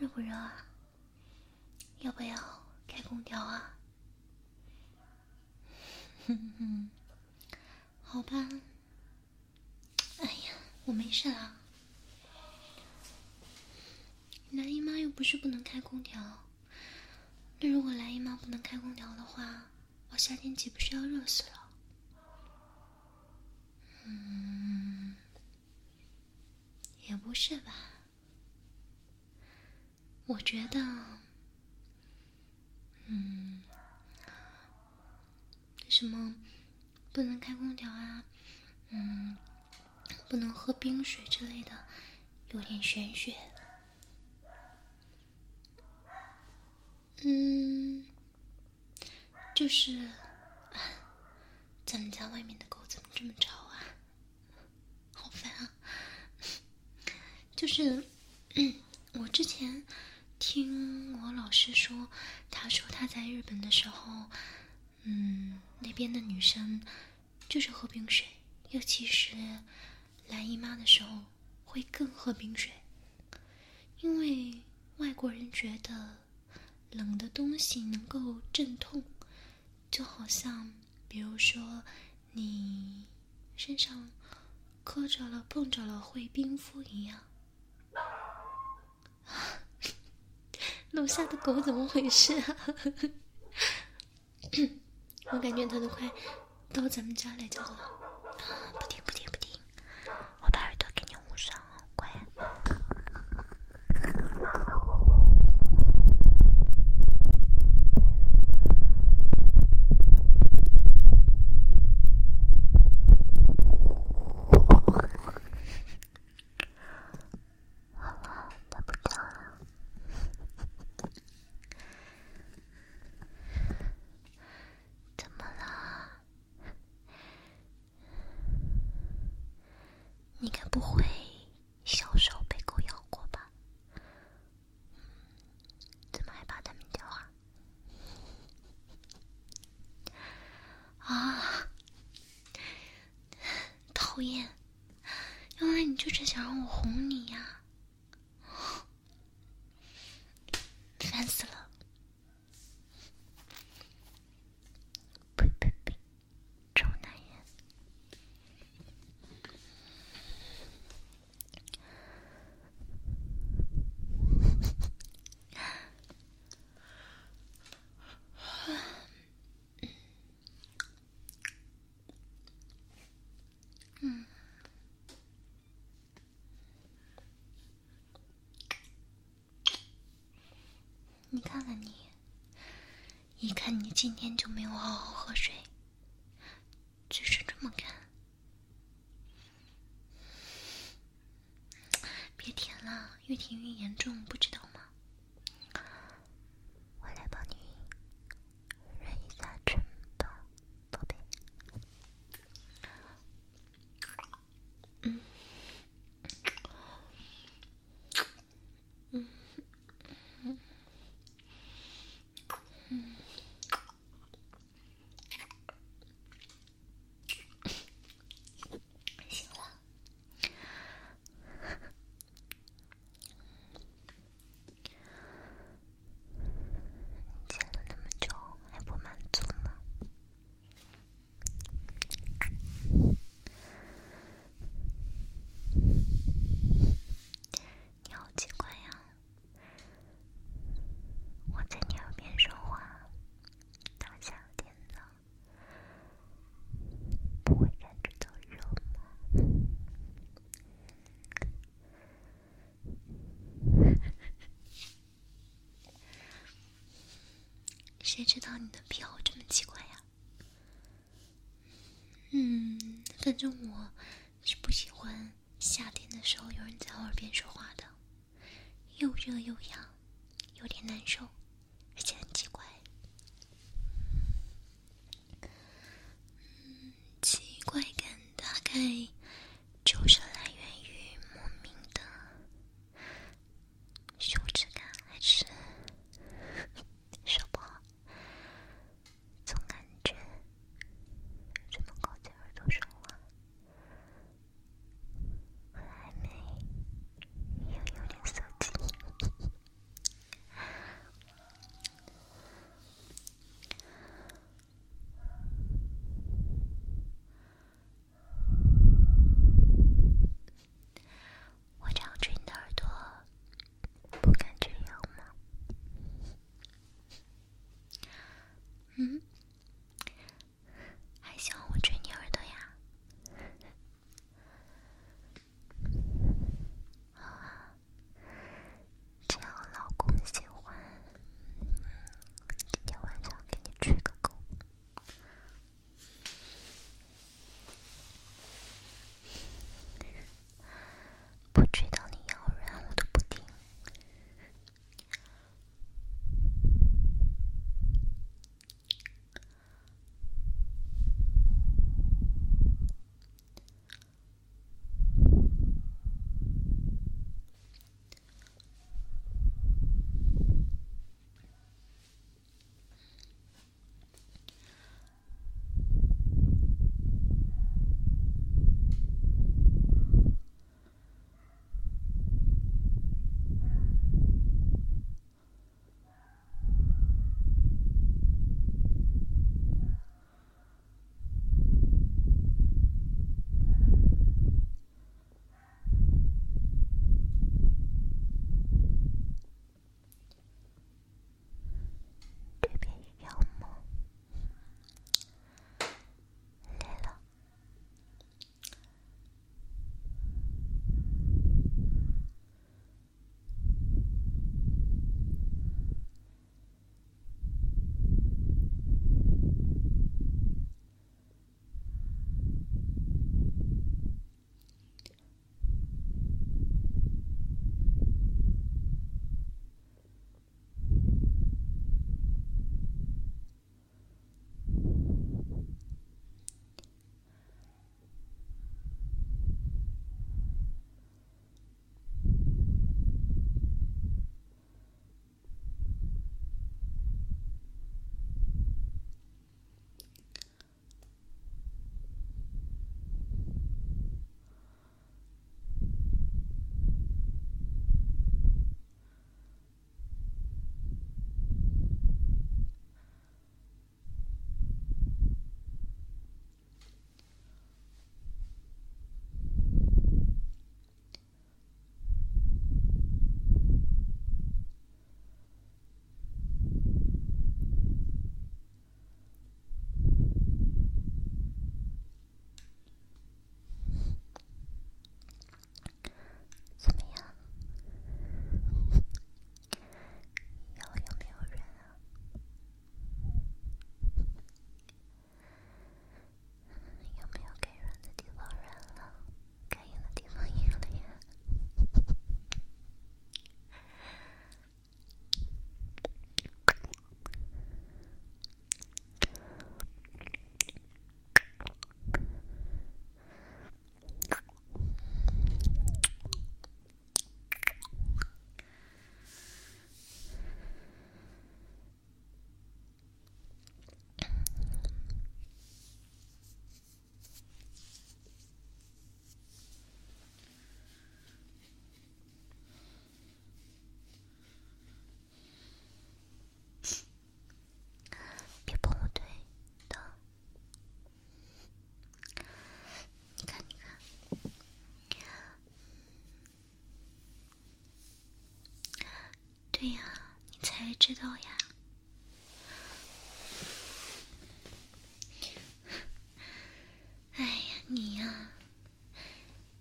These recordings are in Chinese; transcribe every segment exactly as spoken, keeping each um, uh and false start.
不热啊？要不要开空调啊？哼哼，好吧。哎呀，我没事啦。来姨妈又不是不能开空调，那如果来姨妈不能开空调的话，我夏天岂不是要热死了？嗯，也不是吧。我觉得，嗯，什么不能开空调啊，嗯，不能喝冰水之类的，有点玄学。嗯，就是咱们家外面的狗怎么这么吵啊？好烦啊！就是，嗯，我之前听我老师说，他说他在日本的时候，嗯，那边的女生就是喝冰水，尤其是来姨妈的时候会更喝冰水，因为外国人觉得冷的东西能够镇痛，就好像比如说你身上磕着了碰着了会冰敷一样。楼下的狗怎么回事啊？我感觉它都快到咱们家来叫了。不听不听不听，我把耳朵给你捂上哦，乖。好了，它不叫了。怎么了？你该不会小时候被狗咬过吧？怎么还怕它们叫啊？啊，讨厌！原来你就是想让我哄你呀，烦死了！呸呸呸，臭男人！嗯，你看看你，一看你今天就没有好好喝水，嘴是这么干。别舔了，越舔越严重，不知道吗？我来帮你润一下唇吧，宝贝。嗯，嗯，嗯，嗯。行了。剪了那么久还不满足吗？你好奇怪呀！我在你耳边说话，当夏天的，不会感觉到热吗？谁知道你的癖好这么奇怪呀？嗯，反正我是不喜欢夏天的时候有人在我耳边说话的，又热又痒，有点难受，而且很奇怪。嗯，奇怪感大概就是来源于莫名的羞耻感，还是说不好，总感觉这么靠近耳朵说话，和暧昧又有点色情。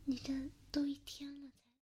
你这都一天了才。